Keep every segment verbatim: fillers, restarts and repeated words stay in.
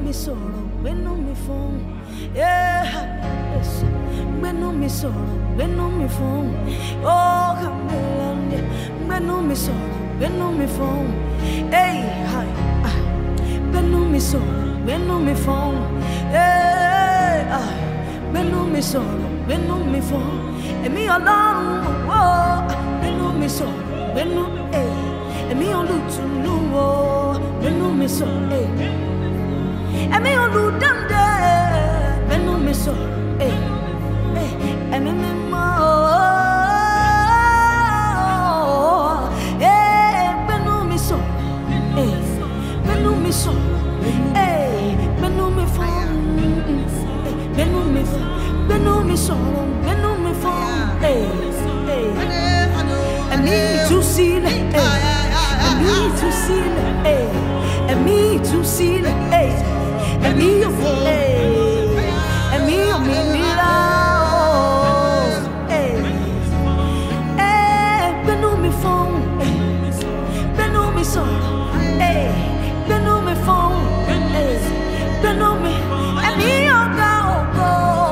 mi sọ̀rọ̀, gbénú mi fọhùn. Yeah, gbénú mi sọ̀rọ̀, gbénú mi fọhùn. Oh, kàmẹ́lẹ́ndé, gbénú mi sọ̀rọ̀, gbénú mi fọhùn. Hey, hi, ah, gbénú mi sọ̀rọ̀, gbénú mi fọhùn. Hey, ah, gbénú mi sọ̀rọ̀, gbénú mi fọhùn. Ẹ̀mí Ọlọ́run, oh, gbénú mi sọ̀rọ̀, gbénú, hey, ẹ̀mí olùtùnú, oh, gbénú mi sọ̀rọ̀, hey. Ẹ̀mí olùdáǹdè, gbénú mi sọ̀rọ̀, hey, hey, ẹ̀mí mímọ́, hey, gbénú mi sọ̀rọ̀, hey, gbénú mi sọ̀rọ̀, hey, gbénú mi fọhùn, hey, gbénú mi fọhùn, gbénú mi sọ̀rọ̀, gbénú mi fọhùn, hey, hey, ẹ̀mí ìtúsílẹ̀, hey, ẹ̀mí ìtúsílẹ̀, hey, ẹ̀mí ìtúsílẹ̀, hey. Ẹ̀mí òfò, ẹ̀mí òmìnira, gbénú mi fọhùn, gbénú mi sọ̀rọ̀, gbénú mi fọhùn, gbénú mi, ẹ̀mí ọ̀gá ògo,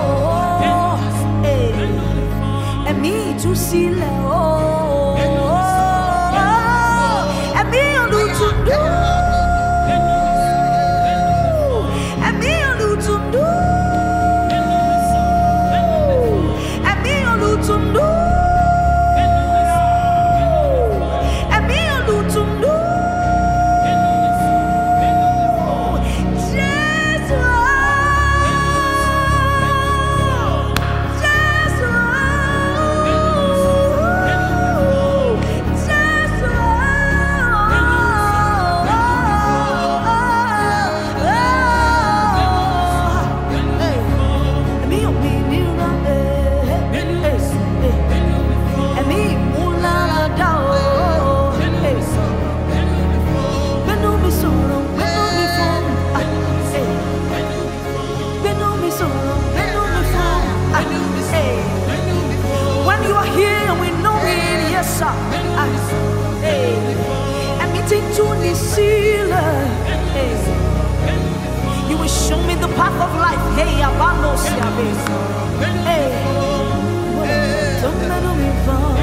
ẹ̀mí ìtúsílẹ̀, ẹ̀mí olùtùnú. You will show me the path of life. Hey, abanos ya bes. Hey, don't let me fall.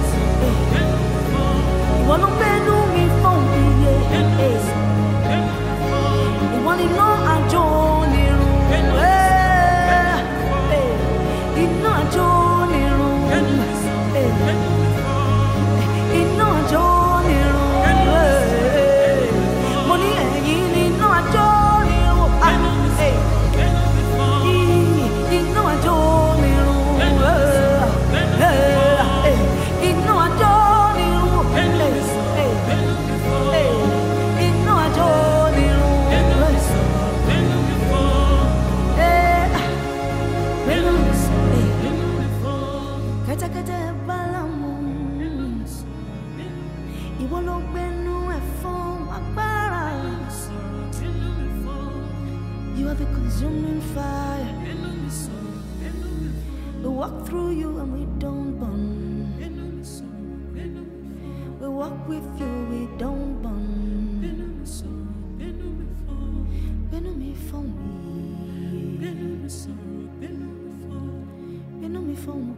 You wanna bend me for me? Hey, you wanna know I join you? Hey, you know I join you. Hey, you know I join you. You are the consuming fire. We walk through you and we don't burn. We walk with you, we don't burn. Benu mi for me. Benu mi for me.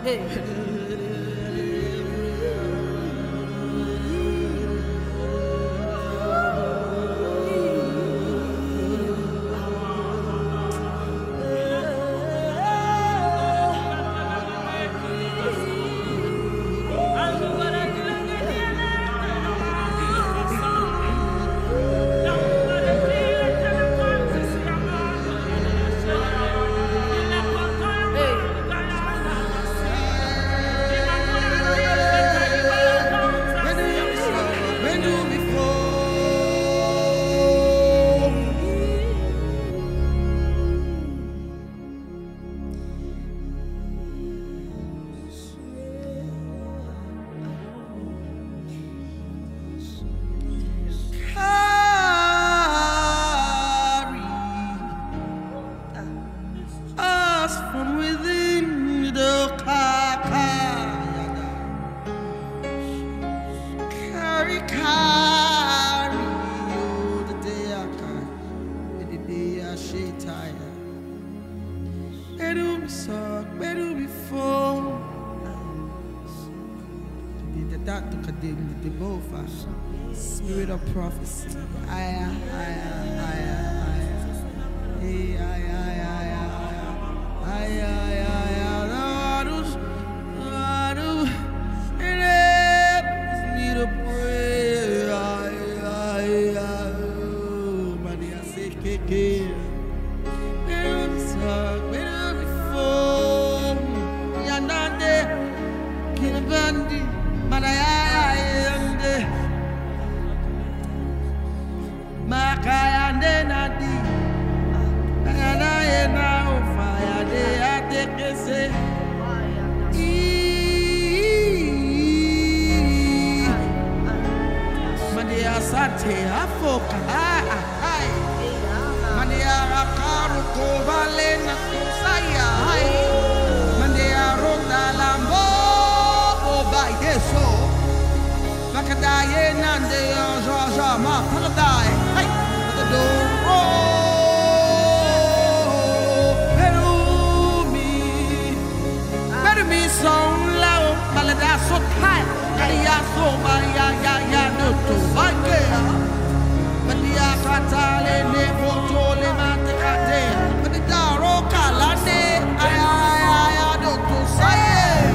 Spirit of prophecy. Aya, aya, aya, aya. Hey, aya, aya, aya. Aya, aya, aya. Arus, arus. It me to pray. Aya, aya. Maria say keke. Better be stuck, better be full. Yandande, kilbandi, manaya. Makayande nadi, ana ena ofaya de atekese. Mandia sate afoka, ay. Mandia akaru kovale na kusaya, ay. Mandia ronda lambo, oba yeso. Makadaye nande jaja ma paladaye. So low, malada so high, ya so ya ya ya no to okay. But the akatale ne photo le matekate, but the daro kalane ay ay ay do to say.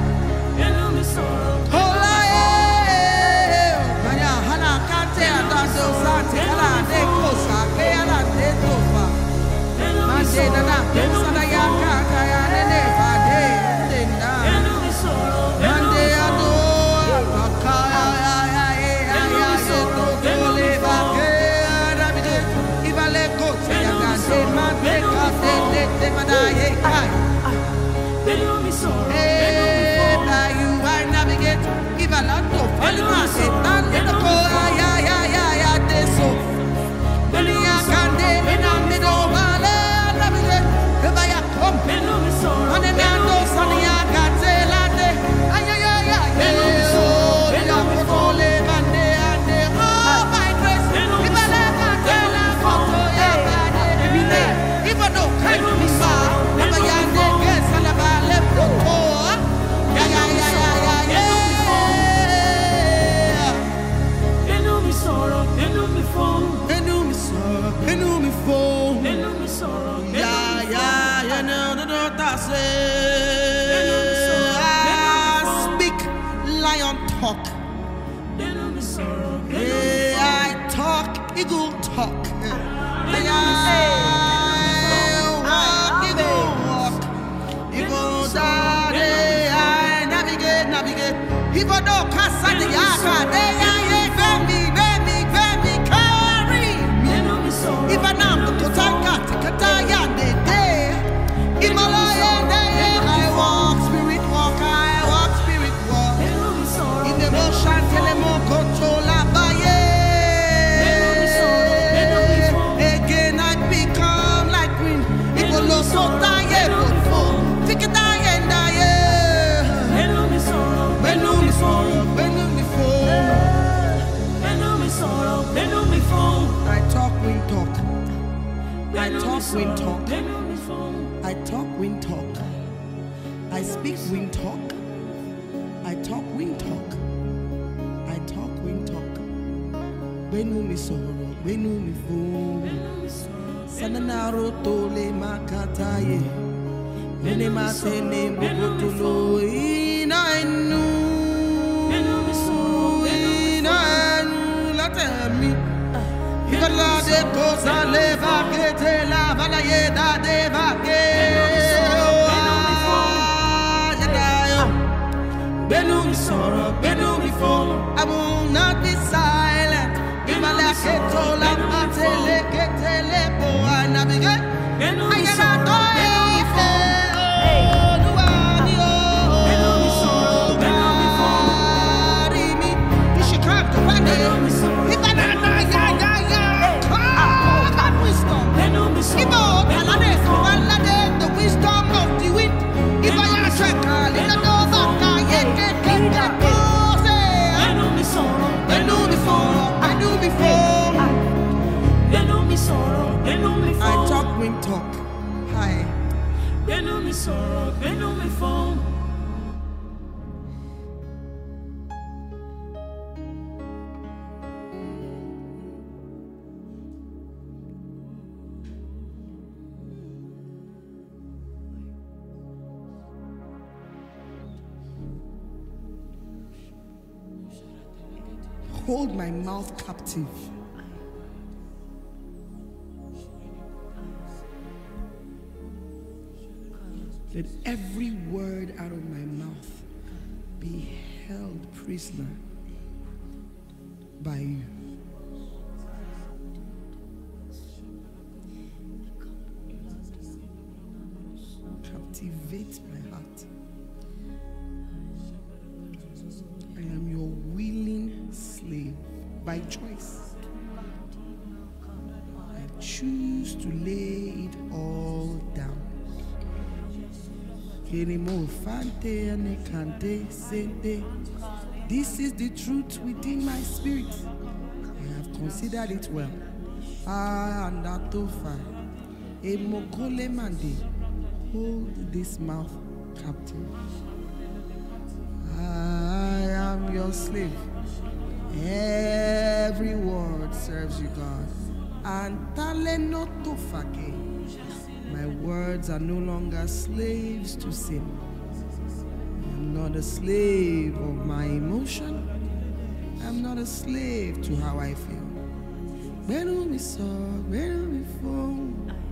Hola eh, manya hana kate anda do sate kala ne kosa ke ala ne tofa. Mande dana sana ya kaka ya ne ba de. Talk. Hey, I talk, eagle talk. Hey, I walk, eagle walk. Eagle die, I navigate, navigate. People don't cast at the yaka. They are baby, baby, baby, carry me. If I know the Kotanga, Kataya, they day. Himalaya, I walk, spirit walk, I walk, spirit walk. In the motion, telemo control baye. Again, I become like green. It will also die, but for take it die and die. When you me sorrow, when you me sorrow, when you me fall, when you me sorrow, when you me fall. I talk, we talk. I talk, we talk. I talk, we talk. I speak wing talk. I talk wing talk. I talk wing talk. Benu mi soro, benu mi fo. Sananaro tole makataye. Nene matene bogotulo ina inu. Ina inu latemi. Ivalla de cosa leva che te la valaye da deva che. Benu mi soro, benu mi fo. I will not be silent. Imala ke tola matele ke tele po anabige. Benu mi soro, benu mi fo. Benu mi soro, benu mi fo. Rimi, you should come to find me. Ibana na ya ya ya. God wisdom. Benu mi soro. Ibo alade so alade the wisdom of the wind. Ibaya shaka lina no baka ye ke ke ke. Benu mi soro, benu mi fo. I do before. Benu mi soro, benu mi fo. I talk wing talk. Hi. Benu mi soro, benu mi fo. Hold my mouth captive. Let every word out of my mouth be held prisoner by you. Captivate my heart. I am your willing slave by choice. I choose to lay it all down. This is the truth within my spirit. I have considered it well. Ah, and that tofa. Emokole mande. Hold this mouth captive. I am your slave. Every word serves you, God. And talenotofake. My words are no longer slaves to sin. I'm not a slave of my emotion. I'm not a slave to how I feel. Benu mi so, benu mi fo.